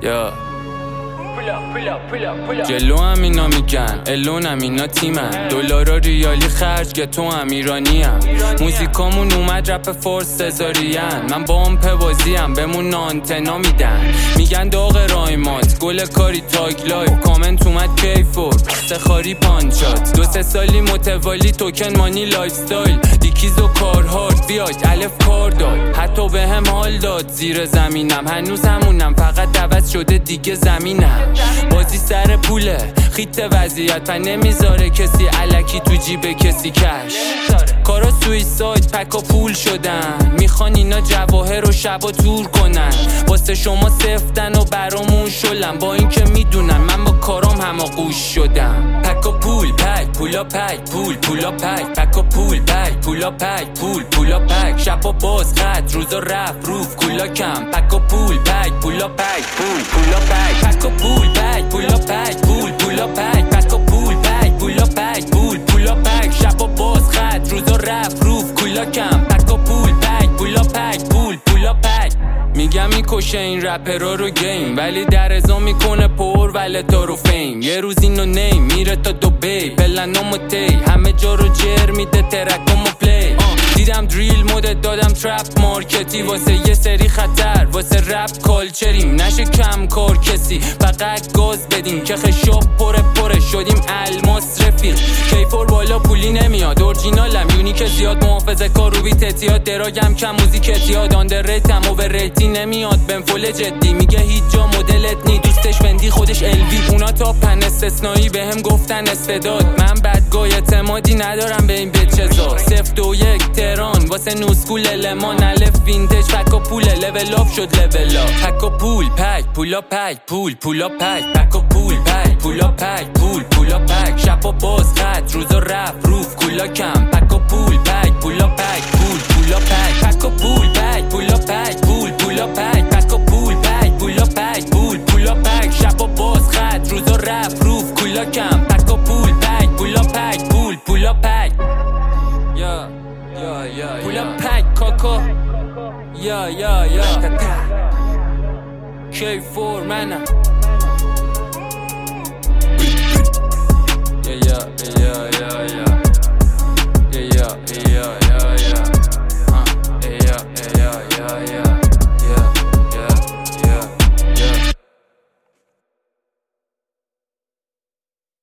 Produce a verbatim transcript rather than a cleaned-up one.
یا جلو هم اینا میگن الون هم اینا تیمن دلارا ریالی خرج گتو هم ایرانی هم موزیکامون اومد رپ فورس سزارین من با هم پوازی هم بمون نانتنا میدن میگن داغ رایمات گل کاری تاگ لایف کامنت اومد کیفور سخاری پانچات دو سه سالی متوالی توکن مانی لایف ستایل دیکیز و کار هارد بیاید الف کار داد حتی به هم حال داد زیر زمینم هنوز همونم فقط عوض شده دیگه زمینم بازی سر پوله خیت وضعیت و نمیذاره کسی الکی تو جیب کسی کش کارا سویساید پک و پول شدن میخوان اینا جواهر و شبا تور کنن واسه شما سفتن و برامون شلن با اینکه میدونن من با کارام هماغوش شدم پک و پول پک پولا پک پول پولا پک پک و پول پک پولا پک پول پولا پک شبا باز خط روزا رفت روف کولا کم پک و پول پک پولا پک پول پولا پک پک و پول پک پولا پک پول پولا پک پک و پول پک پولا پک پول پولا پک شبا باز خط روزا رفت روف کولا کم پک و پول پک پولا پک پول پولا پک میگم میکشه این رپرا رو گیم ولی در ازا میکنه پر ولتا رو فیم یه روز اینو نیم میره تا دوبی پلنامو تی همه جا رو جر میده ترکامو پلی دیدم دریل مدت دادم ترپ مارکتی واسه یه سری خطر واسه رپ کالچریم نشه کم کار کسی فقط گاز بدیم که خشاب پره پره شدیم الماس رفیق کیفور بالا پولی نمیاد اورجینالم یونیک زیاد محافظه کار رو بیت اتیاد دراگم کم موزیک اتیاد آندر ریتم اوور ریتی نمیاد بهم فول جدی میگه هیچ جا مدلت نی دوستش وندی خودش الوی اونا تا پن استثنایی بهم گفتن استعداد من بدگاه اعتمادی ندارم به این بچزا سفت و یک تهران واسه نوسکول لمان الف وینتج پک و پول لول اپ شد لول اپ پک و پول پک پولا پک پول پولا پک پک و پول پک پولا پک پول پولا پک شبا باز خط روزا رفت روف کولا کم پک و پول پک پولا پک پول پولا پک پک و پول پک پولا پک پول پولا پک پک و پول پک پولا پک پول پولا پک شبا باز خط روزا رفت روف کولا کم پک و پول پک پولا پک پول پولا پک یا یا یا پولا پک کاکا یا یا یا کی فور منم